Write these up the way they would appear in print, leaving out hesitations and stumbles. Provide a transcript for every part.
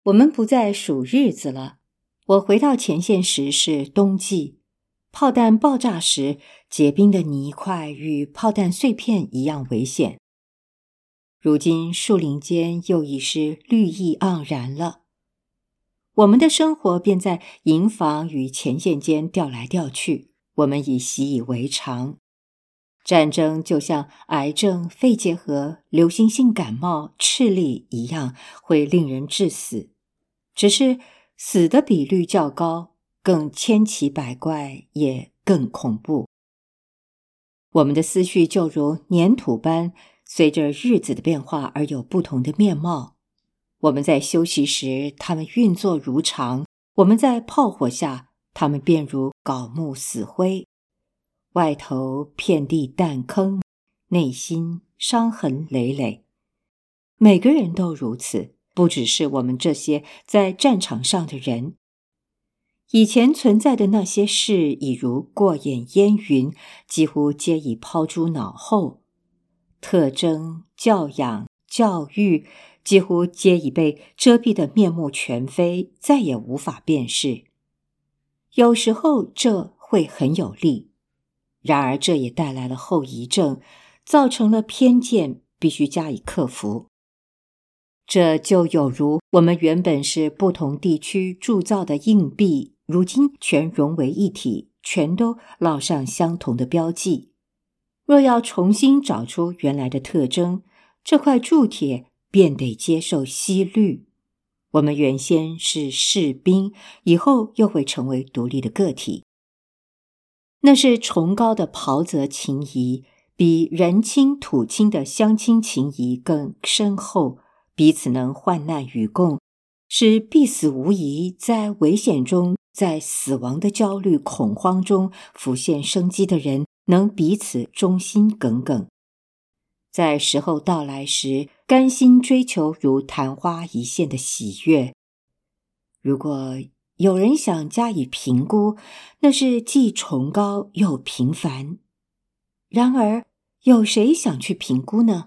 我们不再数日子了。我回到前线时是冬季，炮弹爆炸时，结冰的泥块与炮弹碎片一样危险。如今树林间又已是绿意盎然了。我们的生活便在营房与前线间调来调去，我们已习以为常。战争就像癌症、肺结核、流行性感冒、赤痢一样，会令人致死，只是死的比率较高，更千奇百怪，也更恐怖。我们的思绪就如粘土般，随着日子的变化而有不同的面貌。我们在休息时，它们运作如常；我们在炮火下，它们便如槁木死灰。外头遍地弹坑，内心伤痕累累。每个人都如此，不只是我们这些在战场上的人。以前存在的那些事已如过眼烟云，几乎皆已抛诸脑后。特征、教养、教育几乎皆已被遮蔽得面目全非，再也无法辨识。有时候这会很有利，然而这也带来了后遗症，造成了偏见，必须加以克服。这就有如我们原本是不同地区铸造的硬币，如今全融为一体，全都烙上相同的标记。若要重新找出原来的特征，这块铸铁便得接受锡律。我们原先是士兵，以后又会成为独立的个体。那是崇高的袍泽情谊，比人亲土亲的乡亲情谊更深厚，彼此能患难与共，是必死无疑，在危险中，在死亡的焦虑恐慌中浮现生机的人，能彼此忠心耿耿。在时候到来时，甘心追求如昙花一现的喜悦。如果有人想加以评估，那是既崇高又平凡。然而，有谁想去评估呢？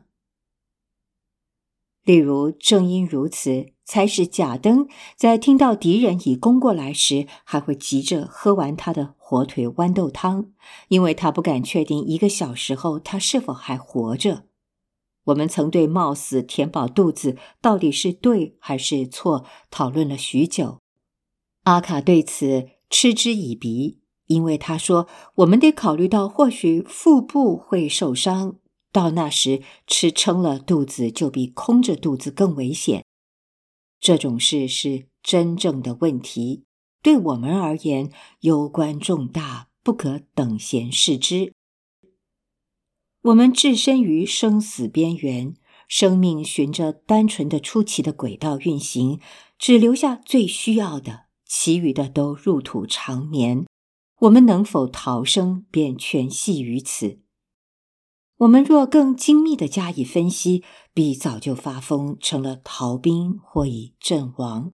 例如，正因如此，才使贾登在听到敌人已攻过来时，还会急着喝完他的火腿豌豆汤，因为他不敢确定1个小时后他是否还活着。我们曾对冒死填饱肚子到底是对还是错讨论了许久。阿卡对此嗤之以鼻，因为他说我们得考虑到或许腹部会受伤，到那时吃撑了肚子就比空着肚子更危险。这种事是真正的问题，对我们而言攸关重大，不可等闲视之。我们置身于生死边缘，生命循着单纯的出奇的轨道运行，只留下最需要的，其余的都入土长眠。我们能否逃生，便全系于此。我们若更精密地加以分析，必早就发疯，成了逃兵或已阵亡。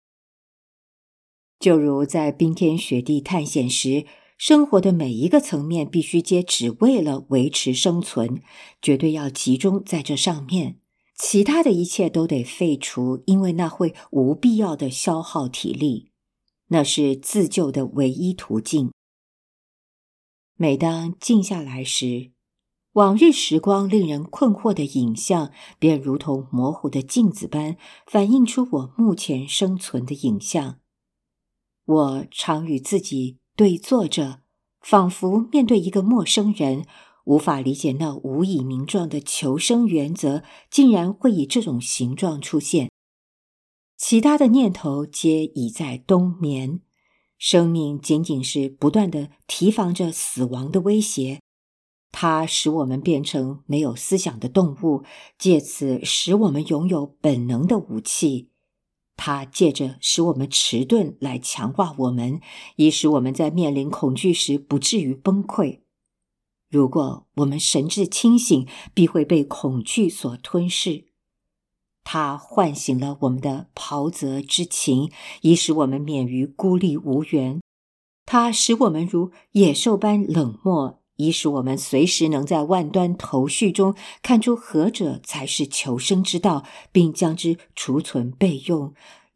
就如在冰天雪地探险时，生活的每一个层面必须皆只为了维持生存，绝对要集中在这上面，其他的一切都得废除，因为那会无必要的消耗体力。那是自救的唯一途径。每当静下来时，往日时光令人困惑的影像，便如同模糊的镜子般反映出我目前生存的影像。我常与自己对坐着，仿佛面对一个陌生人，无法理解那无以名状的求生原则竟然会以这种形状出现。其他的念头皆已在冬眠，生命仅仅是不断地提防着死亡的威胁。它使我们变成没有思想的动物，借此使我们拥有本能的武器。它借着使我们迟钝来强化我们，以使我们在面临恐惧时不至于崩溃。如果我们神志清醒，必会被恐惧所吞噬。它唤醒了我们的袍泽之情，以使我们免于孤立无援。它使我们如野兽般冷漠，以使我们随时能在万端头绪中看出何者才是求生之道，并将之储存备用，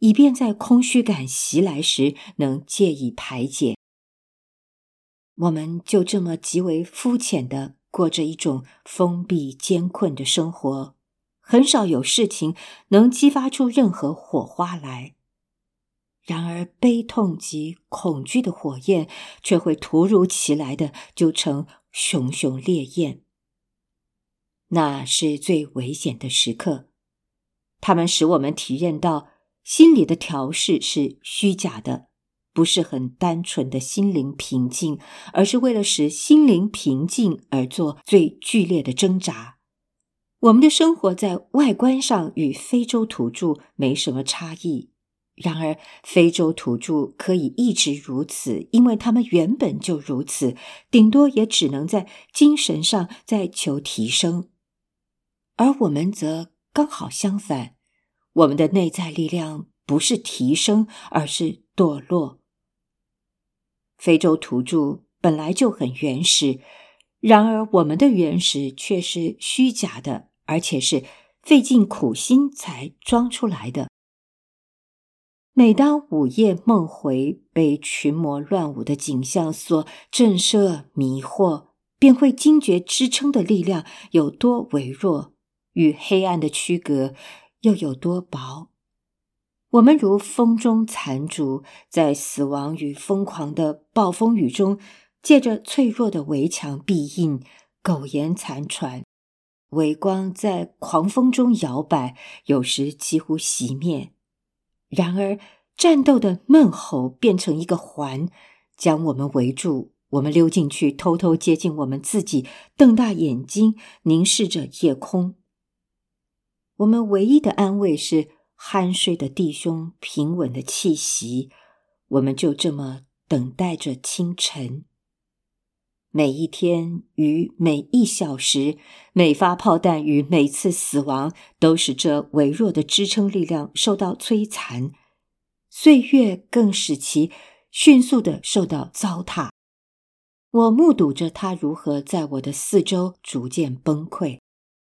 以便在空虚感袭来时能借以排解。我们就这么极为肤浅地过着一种封闭艰困的生活，很少有事情能激发出任何火花来。然而悲痛及恐惧的火焰却会突如其来的就成熊熊烈焰。那是最危险的时刻，它们使我们体认到心理的调试是虚假的，不是很单纯的心灵平静，而是为了使心灵平静而做最剧烈的挣扎。我们的生活在外观上与非洲土著没什么差异，然而非洲土著可以一直如此，因为他们原本就如此，顶多也只能在精神上再求提升。而我们则刚好相反，我们的内在力量不是提升，而是堕落。非洲土著本来就很原始，然而我们的原始却是虚假的，而且是费尽苦心才装出来的。每当午夜梦回被群魔乱舞的景象所震慑迷惑，便会惊觉支撑的力量有多微弱，与黑暗的区隔又有多薄。我们如风中残烛，在死亡与疯狂的暴风雨中，借着脆弱的围墙庇荫，苟延残喘。微光在狂风中摇摆，有时几乎熄灭。然而战斗的闷吼变成一个环，将我们围住，我们溜进去，偷偷接近我们自己，瞪大眼睛凝视着夜空。我们唯一的安慰是酣睡的弟兄平稳的气息，我们就这么等待着清晨。每一天与每一小时，每发炮弹与每次死亡，都使这微弱的支撑力量受到摧残，岁月更使其迅速地受到糟蹋。我目睹着它如何在我的四周逐渐崩溃。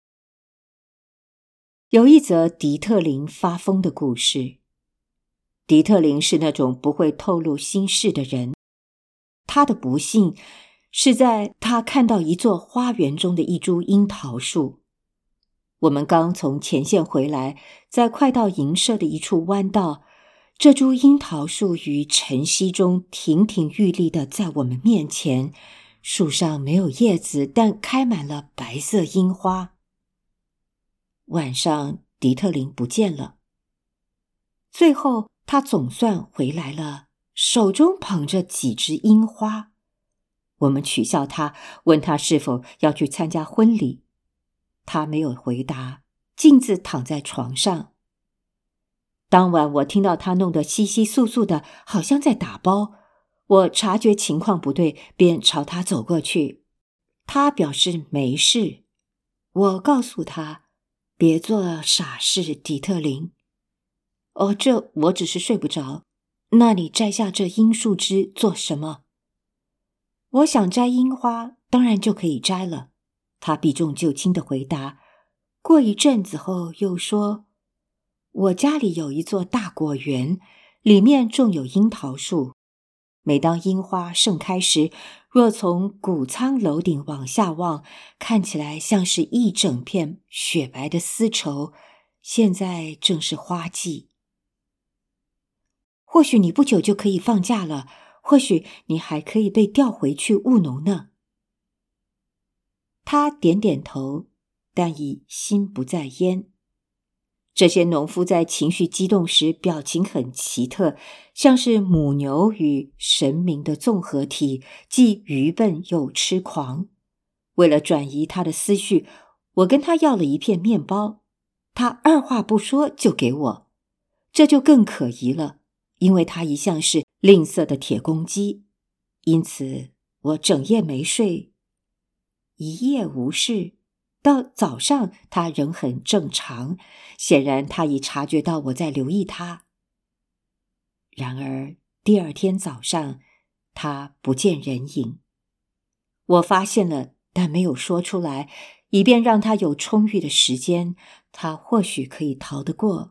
有一则迪特林发疯的故事。迪特林是那种不会透露心事的人，他的不幸是在他看到一座花园中的一株樱桃树。我们刚从前线回来，在快到营舍的一处弯道，这株樱桃树于晨曦中亭亭玉立地在我们面前，树上没有叶子，但开满了白色樱花。晚上迪特林不见了，最后他总算回来了，手中捧着几枝樱花。我们取笑他，问他是否要去参加婚礼。他没有回答，径自躺在床上。当晚我听到他弄得窸窸窣窣的，好像在打包。我察觉情况不对，便朝他走过去。他表示没事。我告诉他，别做傻事，迪特林。我只是睡不着。那你摘下这樱树枝做什么？我想摘樱花，当然就可以摘了。他避重就轻地回答。过一阵子后又说，我家里有一座大果园，里面种有樱桃树。每当樱花盛开时，若从谷仓楼顶往下望，看起来像是一整片雪白的丝绸。现在正是花季。或许你不久就可以放假了，或许你还可以被调回去务农呢。他点点头，但已心不在焉。这些农夫在情绪激动时表情很奇特，像是母牛与神明的综合体，既愚笨又痴狂。为了转移他的思绪，我跟他要了一片面包，他二话不说就给我。这就更可疑了，因为他一向是吝啬的铁公鸡。因此我整夜没睡，一夜无事。到早上他仍很正常，显然他已察觉到我在留意他。然而第二天早上他不见人影。我发现了，但没有说出来，以便让他有充裕的时间，他或许可以逃得过，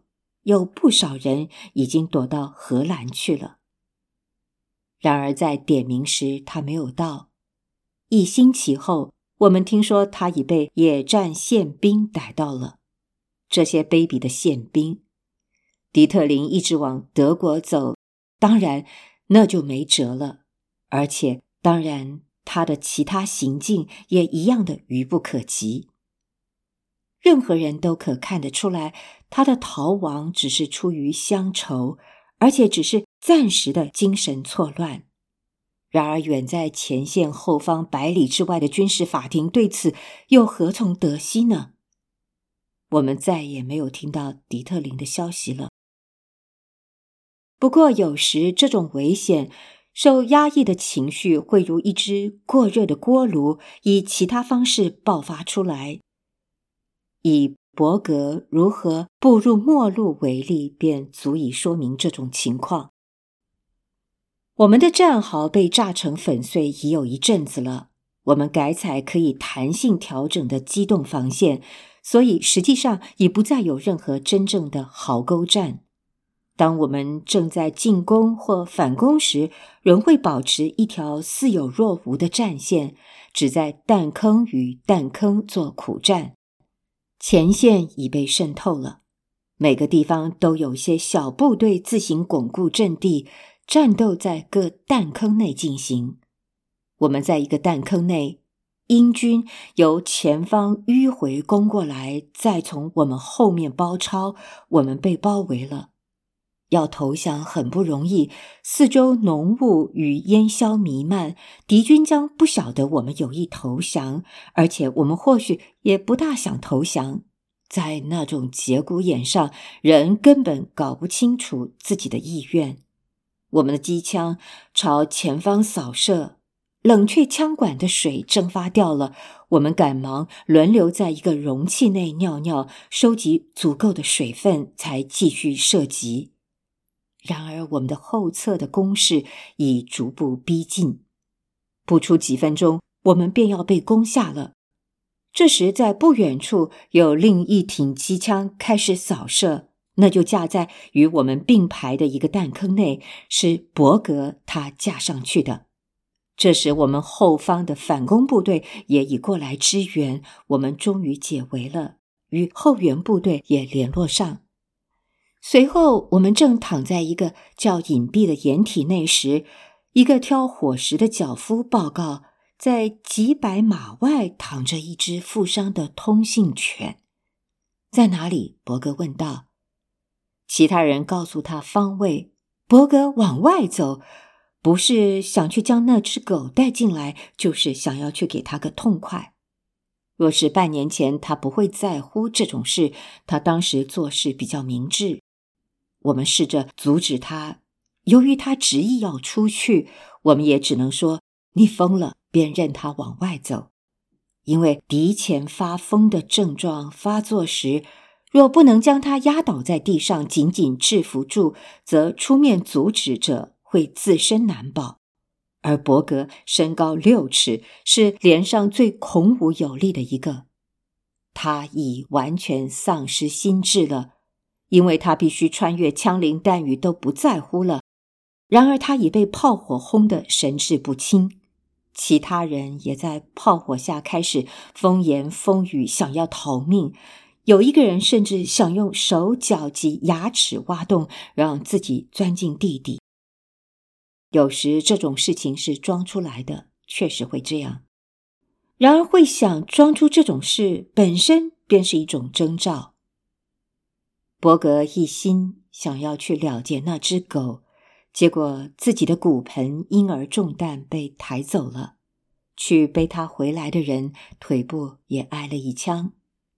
有不少人已经躲到荷兰去了。然而在点名时他没有到。1星期后，我们听说他已被野战宪兵逮到了。这些卑鄙的宪兵，迪特林一直往德国走，当然那就没辙了，而且当然他的其他行径也一样的愚不可及。任何人都可看得出来，他的逃亡只是出于乡愁，而且只是暂时的精神错乱。然而远在前线后方100里之外的军事法庭对此又何从得悉呢？我们再也没有听到迪特林的消息了。不过有时这种危险，受压抑的情绪会如一只过热的锅炉，以其他方式爆发出来。以伯格如何步入末路为例，便足以说明这种情况。我们的战壕被炸成粉碎已有一阵子了，我们改采可以弹性调整的机动防线，所以实际上已不再有任何真正的壕沟战。当我们正在进攻或反攻时，仍会保持一条似有若无的战线，只在弹坑与弹坑做苦战。前线已被渗透了，每个地方都有些小部队自行巩固阵地，战斗在各弹坑内进行。我们在一个弹坑内，英军由前方迂回攻过来，再从我们后面包抄，我们被包围了。要投降很不容易，四周浓雾与烟硝弥漫，敌军将不晓得我们有意投降，而且我们或许也不大想投降。在那种节骨眼上，人根本搞不清楚自己的意愿。我们的机枪朝前方扫射，冷却枪管的水蒸发掉了，我们赶忙轮流在一个容器内尿尿，收集足够的水分，才继续射击。然而我们的后侧的攻势已逐步逼近，不出几分钟，我们便要被攻下了。这时在不远处有另一挺机枪开始扫射，那就架在与我们并排的一个弹坑内，是伯格他架上去的。这时我们后方的反攻部队也已过来支援，我们终于解围了，与后援部队也联络上。随后我们正躺在一个较隐蔽的掩体内时，一个挑伙食的脚夫报告，在几百码外躺着一只负伤的通信犬。在哪里？伯格问道。其他人告诉他方位，伯格往外走，不是想去将那只狗带进来，就是想要去给他个痛快。若是半年前，他不会在乎这种事，他当时做事比较明智。我们试着阻止他，由于他执意要出去，我们也只能说你疯了，便任他往外走。因为敌前发疯的症状发作时，若不能将他压倒在地上紧紧制服住，则出面阻止者会自身难保。而伯格身高6尺，是连上最孔武有力的一个。他已完全丧失心智了，因为他必须穿越枪林弹雨都不在乎了。然而他已被炮火轰得神志不清，其他人也在炮火下开始风言风语，想要逃命。有一个人甚至想用手脚及牙齿挖洞，让自己钻进地底。有时这种事情是装出来的，确实会这样。然而会想装出这种事本身便是一种征兆。伯格一心想要去了结那只狗，结果自己的骨盆因而中弹被抬走了，去背他回来的人腿部也挨了一枪。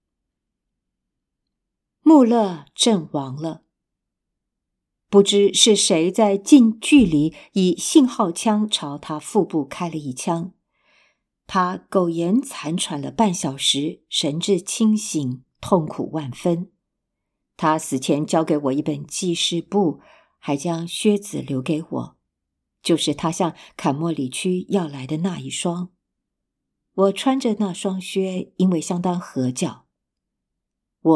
穆勒阵亡了，不知是谁在近距离以信号枪朝他腹部开了一枪。他苟延残喘了半小时，神志清醒，痛苦万分。他死前交给我一本记事簿，还将靴子留给我，就是他向坎莫里区要来的那一双。我穿着那双靴，因为相当合脚。我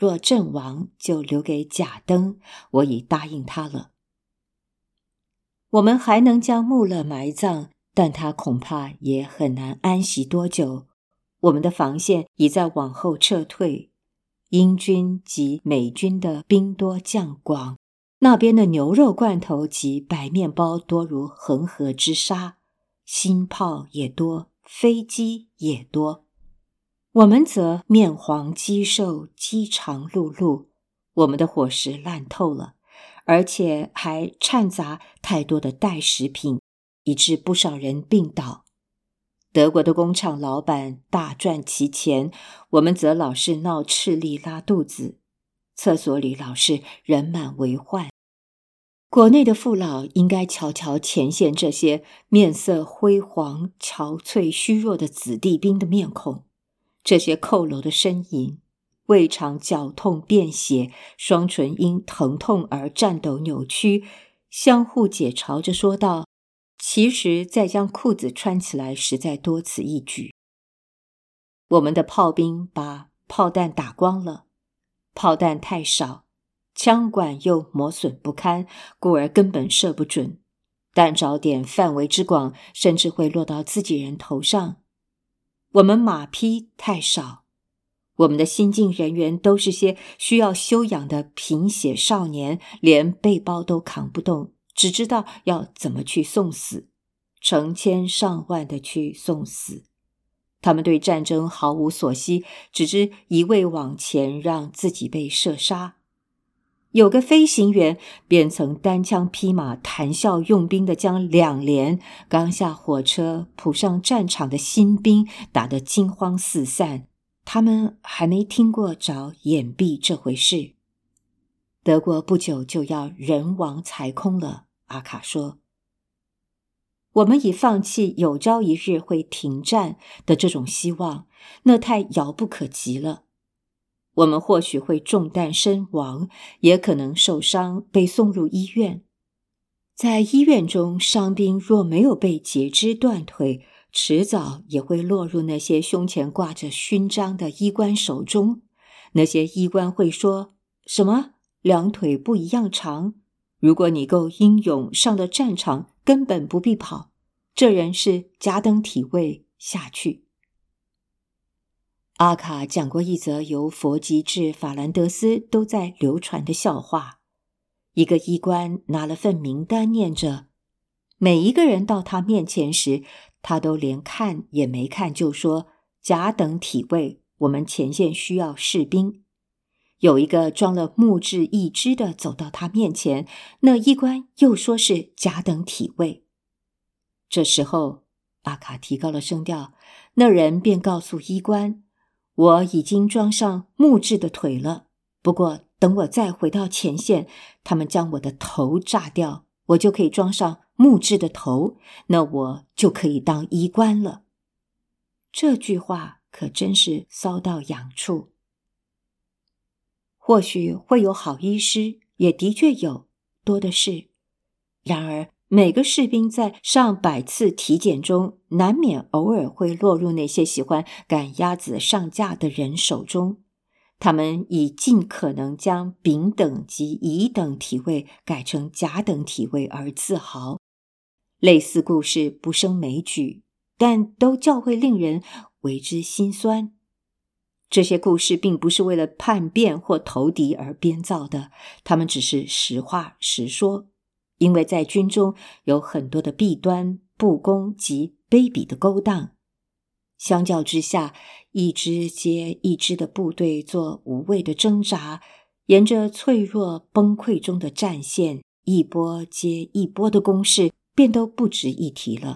若阵亡，就留给贾登，我已答应他了。我们还能将穆勒埋葬，但他恐怕也很难安息多久。我们的防线已在往后撤退，英军及美军的兵多将广，那边的牛肉罐头及白面包多如恒河之沙，新炮也多，飞机也多。我们则面黄肌瘦，饥肠辘辘，我们的伙食烂透了，而且还掺杂太多的代食品，以致不少人病倒。德国的工厂老板大赚其钱，我们则老是闹赤痢拉肚子，厕所里老是人满为患。国内的父老应该瞧瞧前线这些面色灰黄、憔悴、虚弱的子弟兵的面孔，这些佝偻的身影，胃肠绞痛便血，双唇因疼痛而颤抖扭曲，相互解嘲着说道：其实再将裤子穿起来实在多此一举。我们的炮兵把炮弹打光了，炮弹太少，枪管又磨损不堪，故而根本射不准，弹着点范围之广，甚至会落到自己人头上。我们马匹太少，我们的新进人员都是些需要修养的贫血少年，连背包都扛不动，只知道要怎么去送死，成千上万的去送死。他们对战争毫无所惜，只知一味往前，让自己被射杀。有个飞行员便曾单枪匹马谈笑用兵地将2连刚下火车扑上战场的新兵打得惊慌四散，他们还没听过着掩蔽这回事。德国不久就要人亡财空了，阿卡说。我们已放弃有朝一日会停战的这种希望，那太遥不可及了。我们或许会中弹身亡，也可能受伤被送入医院。在医院中，伤兵若没有被截肢断腿，迟早也会落入那些胸前挂着勋章的医官手中。那些医官会说：什么，2腿不一样长？如果你够英勇，上了战场根本不必跑，这人是甲等体位，下去。阿卡讲过一则由佛吉至法兰德斯都在流传的笑话。一个医官拿了份名单，念着，每一个人到他面前时，他都连看也没看，就说甲等体位，我们前线需要士兵。有一个装了木质一只的走到他面前，那医官又说是甲等体位。这时候阿卡提高了声调，那人便告诉医官，我已经装上木质的腿了，不过等我再回到前线，他们将我的头炸掉，我就可以装上木质的头，那我就可以当医官了。这句话可真是骚到痒处。或许会有好医师，也的确有，多的是。然而每个士兵在上百次体检中，难免偶尔会落入那些喜欢赶鸭子上架的人手中。他们以尽可能将丙等及乙等体位改成甲等体位而自豪。类似故事不胜枚举，但都较会令人为之心酸。这些故事并不是为了叛变或投敌而编造的，他们只是实话实说。因为在军中有很多的弊端、不公及卑鄙的勾当，相较之下，一支接一支的部队做无谓的挣扎，沿着脆弱崩溃中的战线，一波接一波的攻势，便都不值一提了。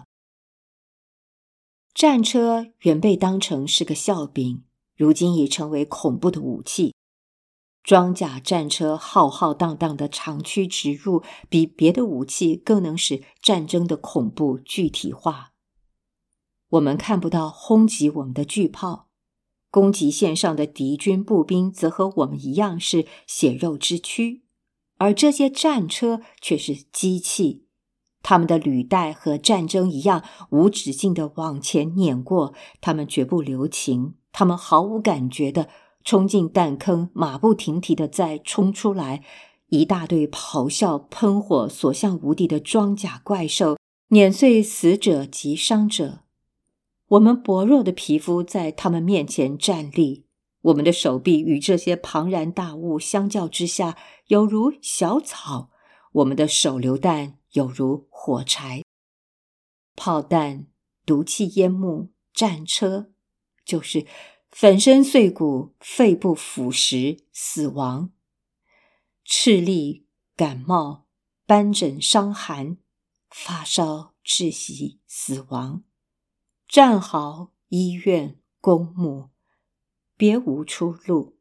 战车原被当成是个笑柄，如今已成为恐怖的武器。装甲战车浩浩荡荡的长驱直入，比别的武器更能使战争的恐怖具体化。我们看不到轰击我们的巨炮，攻击线上的敌军步兵则和我们一样是血肉之躯，而这些战车却是机器，他们的履带和战争一样无止境地往前碾过，他们绝不留情，他们毫无感觉地冲进弹坑，马不停蹄地再冲出来，一大堆咆哮喷火所向无敌的装甲怪兽，碾碎死者及伤者。我们薄弱的皮肤在他们面前站立，我们的手臂与这些庞然大物相较之下犹如小草，我们的手榴弹有如火柴。炮弹、毒气烟幕、战车，就是粉身碎骨、肺部腐蚀、死亡。赤痢、感冒、斑疹伤寒、发烧、窒息、死亡。战壕、医院、公墓，别无出路。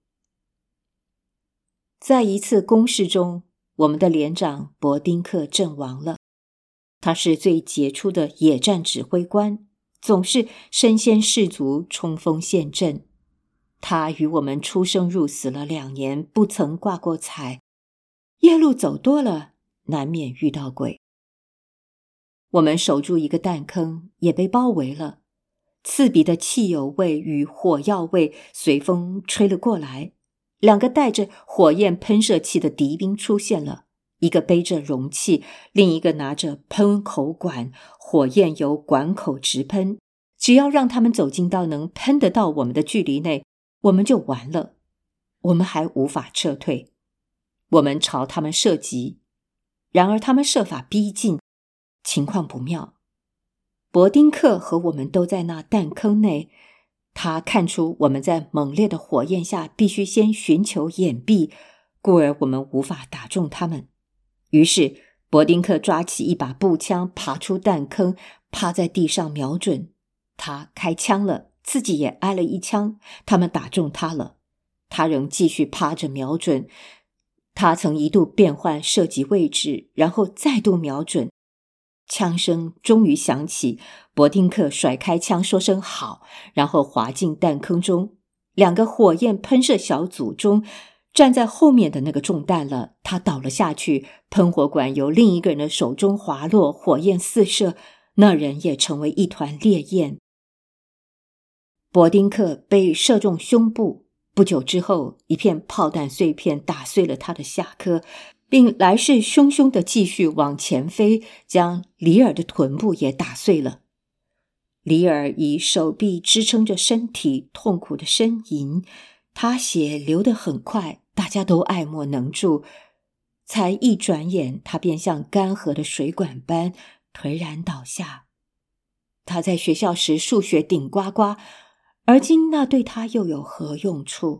在一次攻势中，我们的连长伯丁克阵亡了。他是最杰出的野战指挥官，总是身先士卒，冲锋陷阵。他与我们出生入死了2年，不曾挂过彩。夜路走多了，难免遇到鬼。我们守住一个弹坑，也被包围了。刺鼻的汽油味与火药味随风吹了过来。2个带着火焰喷射器的敌兵出现了，一个背着容器，另一个拿着喷口管，火焰由管口直喷。只要让他们走近到能喷得到我们的距离内，我们就完了。我们还无法撤退。我们朝他们射击，然而他们设法逼近，情况不妙。伯丁克和我们都在那弹坑内，他看出我们在猛烈的火焰下必须先寻求掩蔽，故而我们无法打中他们。于是伯丁克抓起一把步枪，爬出弹坑，趴在地上瞄准。他开枪了，自己也挨了一枪，他们打中他了。他仍继续趴着瞄准。他曾一度变换射击位置，然后再度瞄准。枪声终于响起，伯丁克甩开枪说声好，然后滑进弹坑中。2个火焰喷射小组中，站在后面的那个中弹了，他倒了下去，喷火管由另一个人的手中滑落，火焰四射，那人也成为一团烈焰。伯丁克被射中胸部，不久之后，一片炮弹碎片打碎了他的下颌，并来势汹汹地继续往前飞，将里尔的臀部也打碎了。里尔以手臂支撑着身体，痛苦地呻吟，他血流得很快，大家都爱莫能助。才一转眼，他便像干涸的水管般颓然倒下。他在学校时数学顶呱呱，而今那对他又有何用处？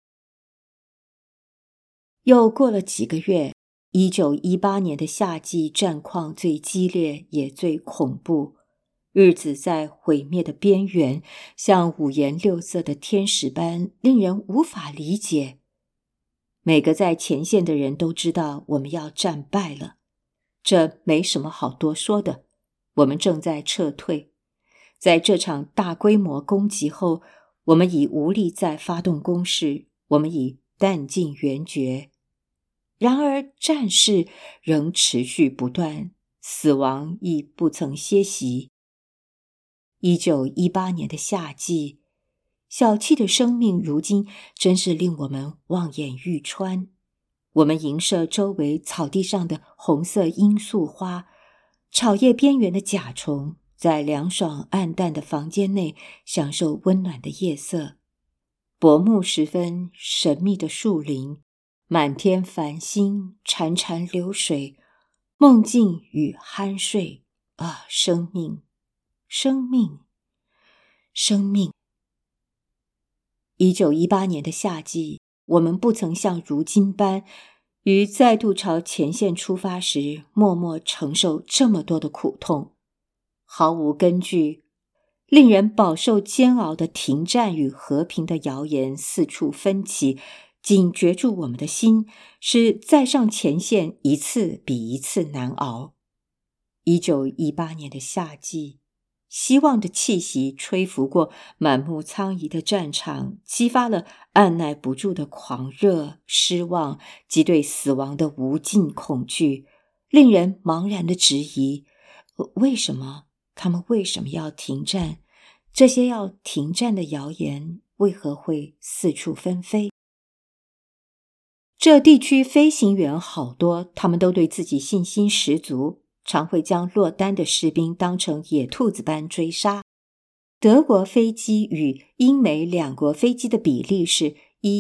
又过了几个月，1918年的夏季战况最激烈也最恐怖，日子在毁灭的边缘，像五颜六色的天使般令人无法理解。每个在前线的人都知道我们要战败了，这没什么好多说的，我们正在撤退。在这场大规模攻击后，我们已无力再发动攻势，我们已弹尽援绝。然而战事仍持续不断，死亡亦不曾歇息。1918年的夏季，小气的生命如今真是令我们望眼欲穿。我们营舍周围草地上的红色罂粟花，草叶边缘的甲虫，在凉爽暗淡的房间内享受温暖的夜色。薄暮时分，神秘的树林，满天繁星，潺潺流水，梦境与酣睡。啊，生命，生命，生命。1918年的夏季，我们不曾像如今般于再度朝前线出发时默默承受这么多的苦痛。毫无根据，令人饱受煎熬的停战与和平的谣言四处纷起，紧攫住我们的心，使再上前线一次比一次难熬。1918年的夏季，希望的气息吹拂过满目苍夷的战场，激发了按耐不住的狂热、失望及对死亡的无尽恐惧，令人茫然的质疑：为什么？他们为什么要停战？这些要停战的谣言为何会四处纷飞？这地区飞行员好多，他们都对自己信心十足，常会将落单的士兵当成野兔子般追杀。德国飞机与英美两国飞机的比例是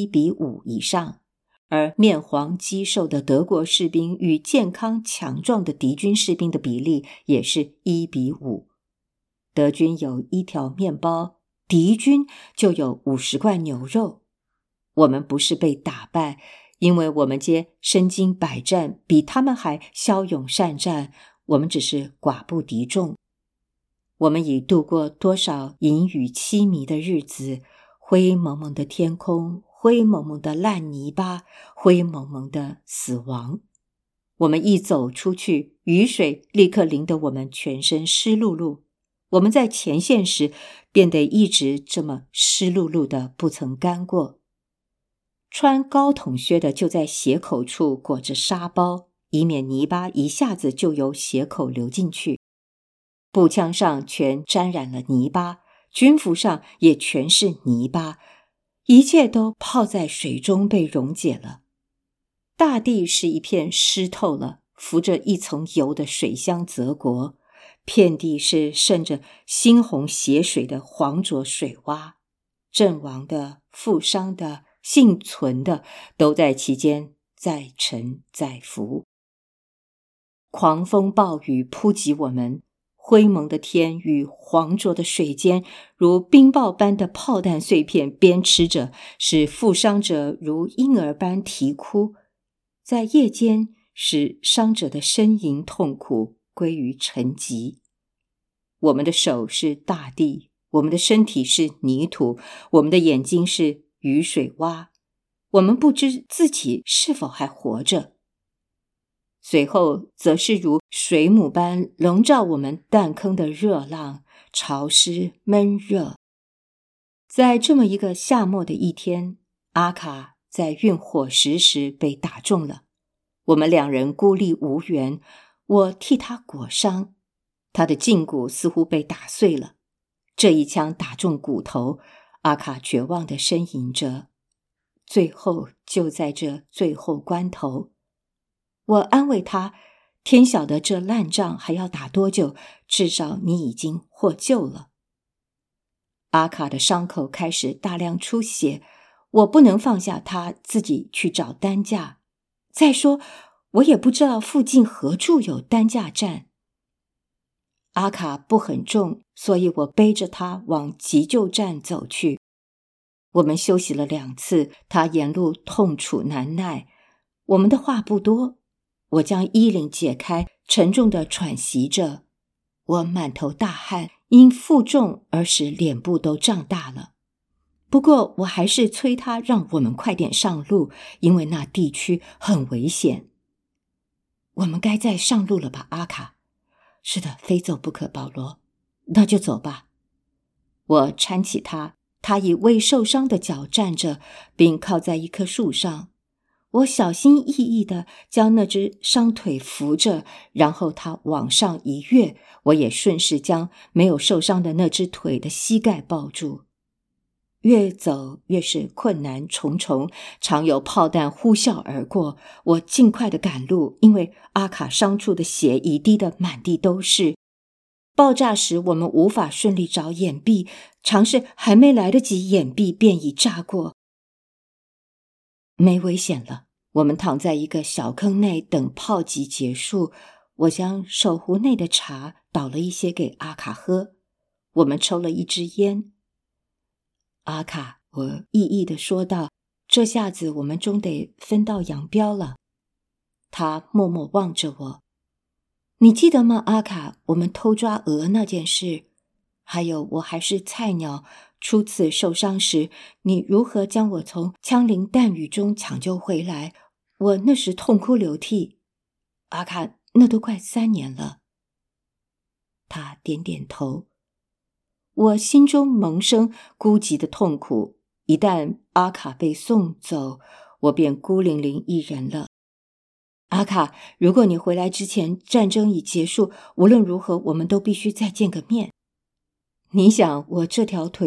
1:5以上，而面黄肌瘦的德国士兵与健康强壮的敌军士兵的比例也是1:5。德军有1条面包，敌军就有50罐牛肉。我们不是被打败，因为我们皆身经百战，比他们还骁勇善战，我们只是寡不敌众。我们已度过多少阴雨凄迷的日子，灰蒙蒙的天空，灰蒙蒙的烂泥巴，灰蒙蒙的死亡。我们一走出去，雨水立刻淋得我们全身湿漉漉。我们在前线时便得一直这么湿漉漉的，不曾干过。穿高筒靴的就在鞋口处裹着沙包，以免泥巴一下子就由鞋口流进去。步枪上全沾染了泥巴，军服上也全是泥巴，一切都泡在水中被溶解了。大地是一片湿透了，浮着一层油的水乡泽国，遍地是渗着猩红血水的黄浊水洼，阵亡的、负伤的、幸存的都在其间载沉载浮。狂风暴雨扑击我们，灰蒙的天与黄浊的水间如冰雹般的炮弹碎片鞭笞着，使负伤者如婴儿般啼哭，在夜间使伤者的呻吟痛苦归于沉寂。我们的手是大地，我们的身体是泥土，我们的眼睛是雨水洼，我们不知自己是否还活着。随后则是如水母般笼罩我们弹坑的热浪，潮湿闷热。在这么一个夏末的一天，阿卡在运伙食时被打中了，我们两人孤立无援，我替他裹伤，他的胫骨似乎被打碎了。这一枪打中骨头，阿卡绝望地呻吟着。最后就在这最后关头，我安慰他，天晓得这烂仗还要打多久，至少你已经获救了。阿卡的伤口开始大量出血，我不能放下他自己去找担架。再说，我也不知道附近何处有担架站。阿卡不很重，所以我背着他往急救站走去。我们休息了2次，他沿路痛楚难耐。我们的话不多，我将衣领解开，沉重地喘息着。我满头大汗，因负重而使脸部都胀大了。不过我还是催他让我们快点上路，因为那地区很危险。我们该再上路了吧，阿卡？是的，非走不可，保罗。那就走吧。我搀起他，他以未受伤的脚站着，并靠在一棵树上。我小心翼翼地将那只伤腿扶着，然后他往上一跃，我也顺势将没有受伤的那只腿的膝盖抱住。越走越是困难重重，常有炮弹呼啸而过，我尽快地赶路，因为阿卡伤处的血已滴得满地都是。爆炸时我们无法顺利找掩蔽，尝试还没来得及掩蔽便已炸过。没危险了，我们躺在一个小坑内等炮击结束。我将手壶内的茶倒了一些给阿卡喝，我们抽了一支烟。阿卡，我意意地说道，这下子我们终得分道扬镳了。他默默望着我。你记得吗，阿卡，我们偷抓鹅那件事，还有我还是菜鸟，初次受伤时，你如何将我从枪林弹雨中抢救回来？我那时痛哭流涕。阿卡，那都快3年了。他点点头。我心中萌生孤寂的痛苦，一旦阿卡被送走，我便孤零零一人了。阿卡，如果你回来之前战争已结束，无论如何我们都必须再见个面。你想我这条腿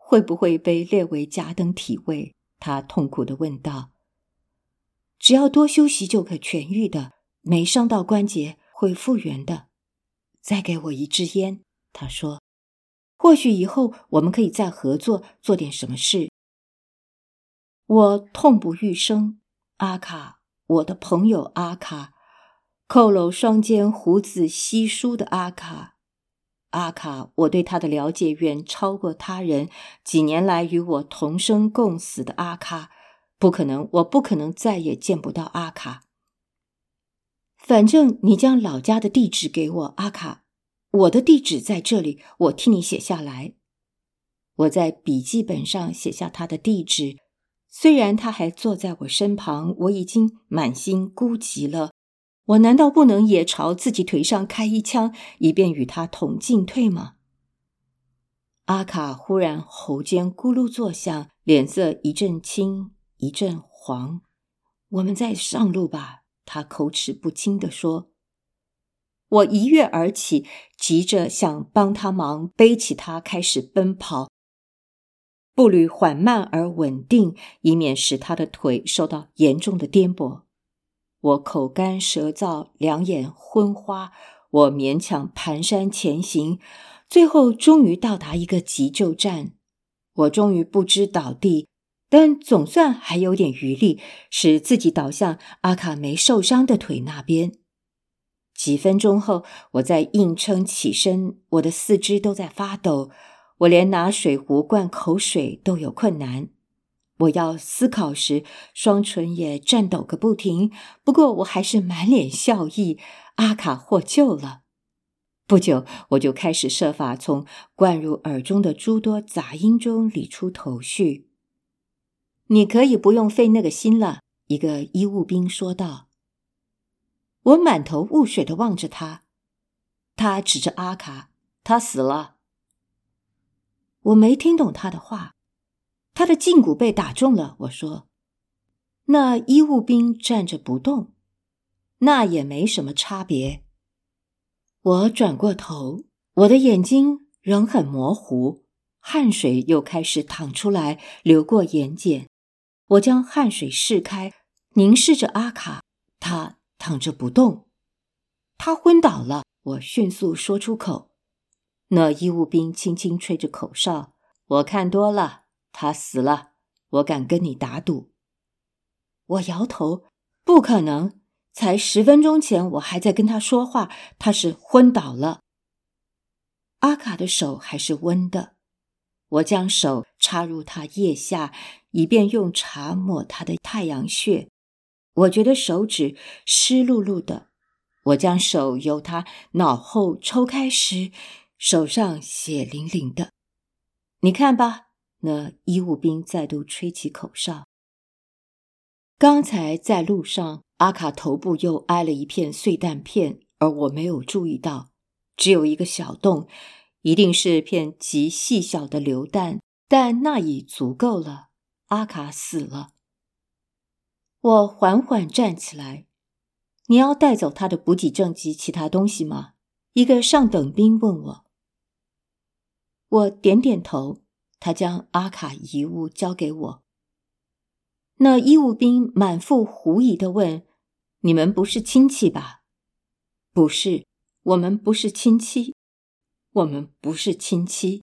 会不会被列为甲等体位？他痛苦地问道。只要多休息就可痊愈的，没伤到关节，会复原的。再给我一支烟，他说，或许以后我们可以再合作，做点什么事。我痛不欲生。阿卡，我的朋友阿卡，佝偻双肩，胡子稀疏的阿卡。阿卡，我对他的了解远超过他人，几年来与我同生共死的阿卡。不可能，我不可能再也见不到阿卡。反正你将老家的地址给我，阿卡。我的地址在这里，我替你写下来。我在笔记本上写下他的地址，虽然他还坐在我身旁，我已经满心孤寂了。我难道不能也朝自己腿上开一枪，以便与他同进退吗？阿卡忽然喉间咕噜作响，脸色一阵青一阵黄。我们再上路吧，他口齿不清地说。我一跃而起，急着想帮他忙，背起他开始奔跑，步履缓慢而稳定，以免使他的腿受到严重的颠簸。我口干舌燥，两眼昏花，我勉强蹒跚前行，最后终于到达一个急救站。我终于不知倒地，但总算还有点余力，使自己倒向阿卡没受伤的腿那边。几分钟后，我在硬撑起身，我的四肢都在发抖，我连拿水壶灌口水都有困难。我要思考时，双唇也颤抖个不停，不过我还是满脸笑意，阿卡获救了。不久，我就开始设法从灌入耳中的诸多杂音中理出头绪。你可以不用费那个心了，一个医务兵说道。我满头雾水地望着他，他指着阿卡，他死了。我没听懂他的话。他的胫骨被打中了，我说。那医务兵站着不动，那也没什么差别。我转过头，我的眼睛仍很模糊，汗水又开始淌出来，流过眼睑。我将汗水拭开，凝视着阿卡，他躺着不动。他昏倒了，我迅速说出口。那医务兵轻轻吹着口哨，我看多了，他死了，我敢跟你打赌。我摇头，不可能，才10分钟前我还在跟他说话，他是昏倒了。阿卡的手还是温的，我将手插入他腋下，以便用茶抹他的太阳穴。我觉得手指湿漉漉的，我将手由他脑后抽开时，手上血淋淋的。你看吧，那医务兵再度吹起口哨。刚才在路上，阿卡头部又挨了一片碎弹片，而我没有注意到，只有一个小洞，一定是片极细小的流弹，但那已足够了。阿卡死了。我缓缓站起来。你要带走他的补给证及其他东西吗？一个上等兵问我。我点点头，他将阿卡遗物交给我。那医务兵满腹狐疑地问，你们不是亲戚吧？不是，我们不是亲戚，我们不是亲戚。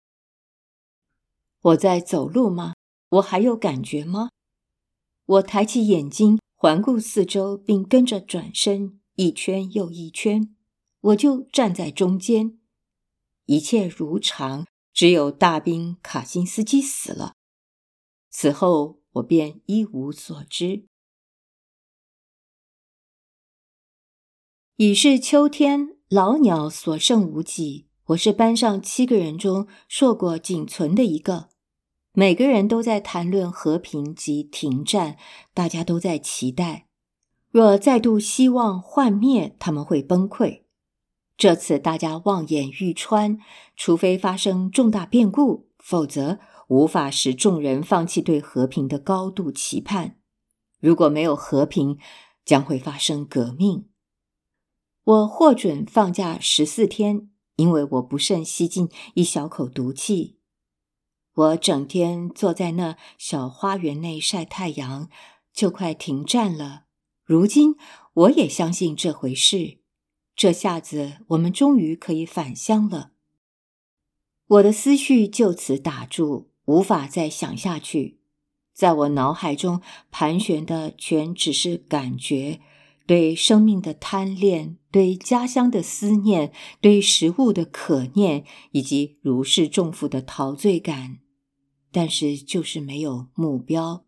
我在走路吗？我还有感觉吗？我抬起眼睛，环顾四周，并跟着转身，一圈又一圈，我就站在中间。一切如常，只有大兵卡辛斯基死了。此后我便一无所知。已是秋天，老鸟所剩无几。我是班上7个人中硕果仅存的一个。每个人都在谈论和平及停战，大家都在期待。若再度希望幻灭，他们会崩溃。这次大家望眼欲穿，除非发生重大变故，否则无法使众人放弃对和平的高度期盼。如果没有和平，将会发生革命。我获准放假14天，因为我不慎吸进一小口毒气。 我整天坐在那小花园内晒太阳，就快停战了。如今我也相信这回事，这下子我们终于可以返乡了。我的思绪就此打住，无法再想下去。在我脑海中盘旋的全只是感觉，对生命的贪恋，对家乡的思念，对食物的渴念，以及如释重负的陶醉感。但是就是没有目标。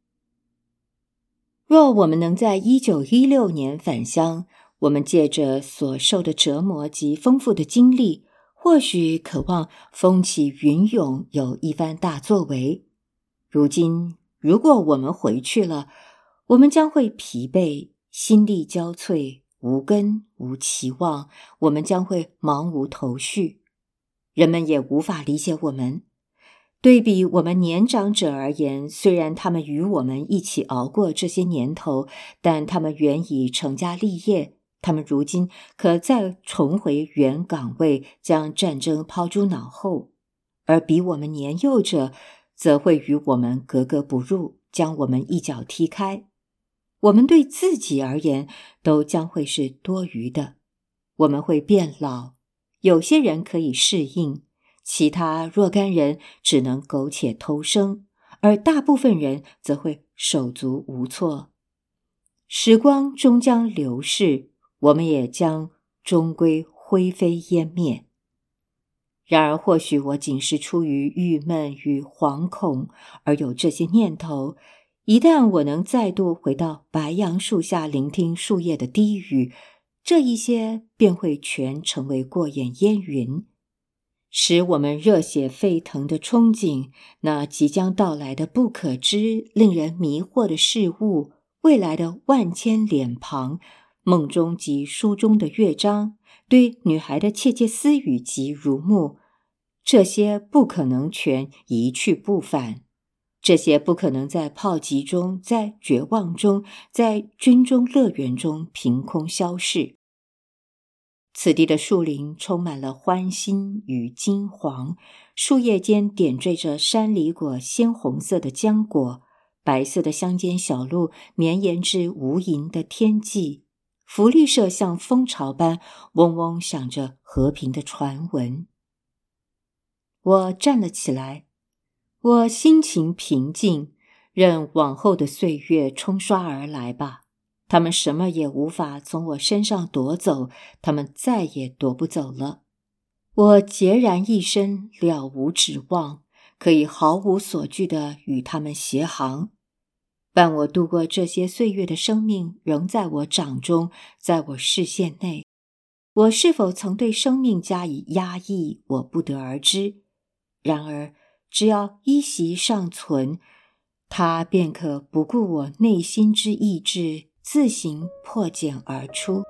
若我们能在1916年返乡，我们借着所受的折磨及丰富的经历，或许渴望风起云涌，有一番大作为。如今如果我们回去了，我们将会疲惫，心力交瘁，无根无期望，我们将会茫无头绪。人们也无法理解我们。对比我们年长者而言，虽然他们与我们一起熬过这些年头，但他们原已成家立业，他们如今可再重回原岗位，将战争抛诸脑后。而比我们年幼者则会与我们格格不入，将我们一脚踢开。我们对自己而言都将会是多余的。我们会变老，有些人可以适应，其他若干人只能苟且偷生，而大部分人则会手足无措。时光终将流逝，我们也将终归灰飞烟灭。然而或许我仅是出于郁闷与惶恐而有这些念头，一旦我能再度回到白杨树下聆听树叶的低语，这一些便会全成为过眼烟云，使我们热血沸腾的憧憬那即将到来的不可知、令人迷惑的事物，未来的万千脸庞，梦中及书中的乐章，对女孩的窃窃私语及如沐，这些不可能全一去不返，这些不可能在炮击中，在绝望中，在军中乐园中凭空消逝。此地的树林充满了欢欣与金黄，树叶间点缀着山梨果鲜红色的浆果，白色的乡间小路绵延至无垠的天际，福利社像蜂巢般嗡嗡响着和平的传闻。我站了起来，我心情平静，任往后的岁月冲刷而来吧。他们什么也无法从我身上夺走，他们再也夺不走了。我孑然一身，了无指望，可以毫无所惧地与他们协行。伴我度过这些岁月的生命仍在我掌中，在我视线内。我是否曾对生命加以压抑，我不得而知。然而只要依稀尚存，它便可不顾我内心之意志，自行破茧而出。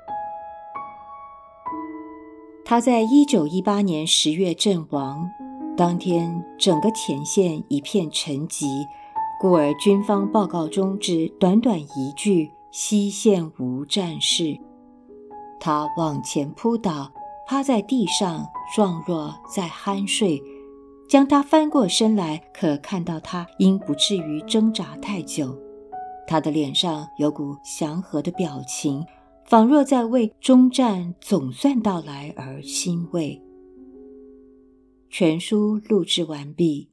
他在1918年10月阵亡，当天整个前线一片沉寂，故而军方报告中只短短一句西线无战事。他往前扑倒，趴在地上，状若在酣睡。将他翻过身来，可看到他应不至于挣扎太久。他的脸上有股祥和的表情，仿若在为终战总算到来而欣慰。全书录制完毕。